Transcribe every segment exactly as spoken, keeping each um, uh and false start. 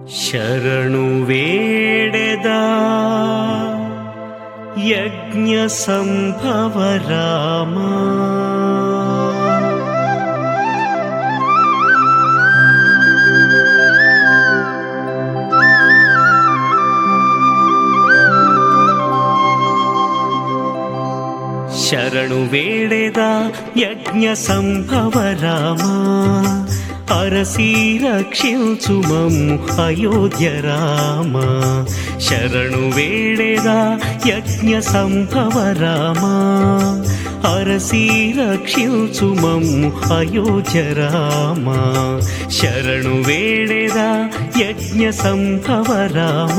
ಶರಣು ವೇಡೆದ ಯಜ್ಞ ಸಂಭವ ರಾಮ. ಶರಣು ವೇಡೆದ ಯಜ್ಞ ಸಂಭವ ರಾಮ, అరసి రక్షించుమమ్ము అయోధ్య రామ. శరణు వేడెదా యజ్ఞ సంభవ రామ, అరసి రక్షించుమమ్ము అయోధ్య రామ. శరణు వేడెదా యజ్ఞ సంభవ రామ.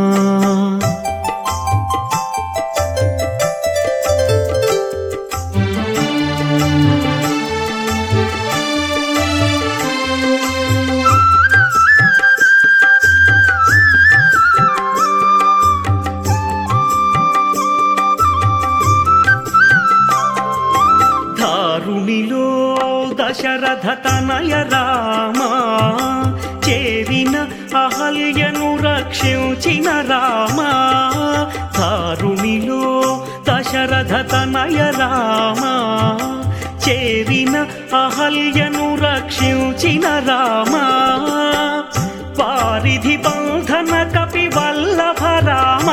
దారుణిలో దశరథ తనయ రామ, చేరిన అహల్యను రక్షించిన రామ. దారుణిలో దశరథ తనయ రామ, చేరిన అహల్యను రక్షించిన రామ. వారిధి బంధన కపి వల్లభ రామ,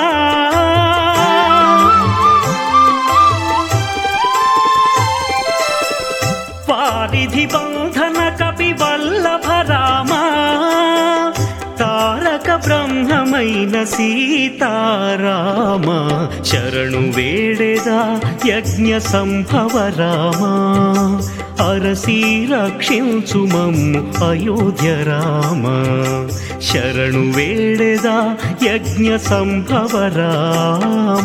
వారిధి బంధన కపి వల్లభ రామ. తారక బ్రహ్మమైన సీతారామ, శరణు వేడెదా యజ్ఞ సంభవ రామ. అరసి రక్షించుమమ్ము అయోధ్య రామ. శరణు వేడెదా యజ్ఞ సంభవ రామ.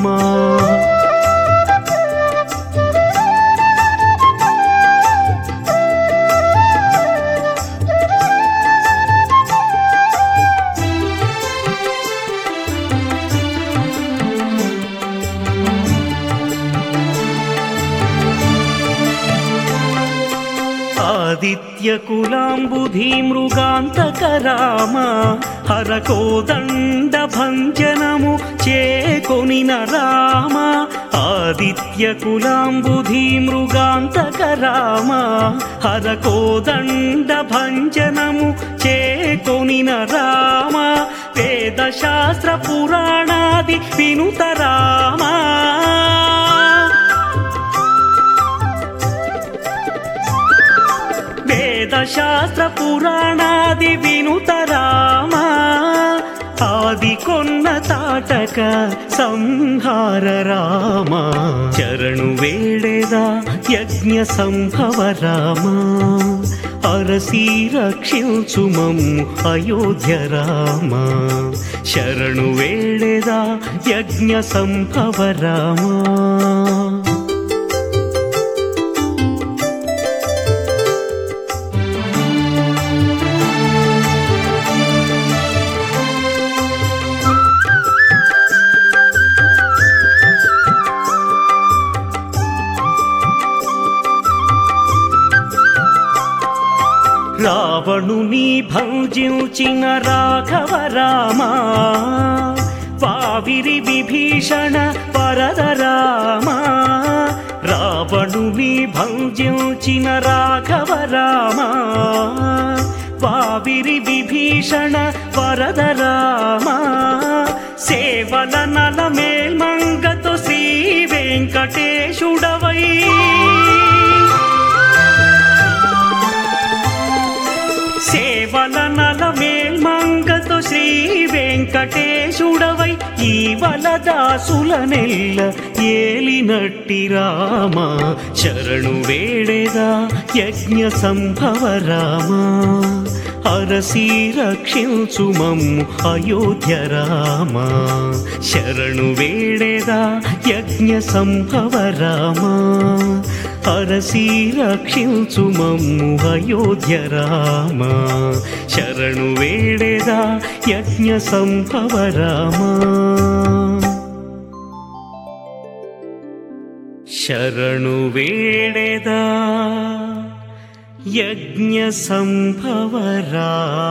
ఆదిత్య కులాంబుధి మృగాంతక రామ, హరకోదండ భంజనము చేకొనిన రామ. ఆదిత్య కులాంబుధి మృగాంతక రామ, హరకోదండ భంజనము చేకొనిన రామ. వేద శాస్త్ర పురాణాది వినుత రామ, వేద శాస్త్ర పురాణాది వినుత రామ. ఆది కొన్న తాటక సంహార రామ, శరణు వేడెదా యజ్ఞ సంభవ రామ. అరసి రక్షించుమమ్ము అయోధ్య రామ. శరణు వేడెదా యజ్ఞ సంభవ రామ. రావణుని భంజించిన రాఘవ రామ, వావిరి విభీషణ వరద రామ. రావణుని భంజించిన రాఘవ రామ, వావిరి విభీషణ వరద రామ. సేవల నల మేల్మంగతో శ్రీ వెంకటేశుడవై, సేవల నల మేల్మంగతో శ్రీ వెంకటేశుడవై. ఈ వలదాసుల నెల్ల ఏలినట్టి రామ, శరణు వేడెదా యజ్ఞ సంభవ రామ. అరసి రక్షించుమమ్ము అయోధ్య రామ. శరణు వేడెదా యజ్ఞ సంభవ రామ. అరసి రక్షించుమమ్ము అయోధ్య రామ. శరణు వేడెదా యజ్ఞ సంభవ రామ. ಶರಣು ವೇಡೆದ ಯಜ್ಞ ಸಂಭವ ರಾಮ.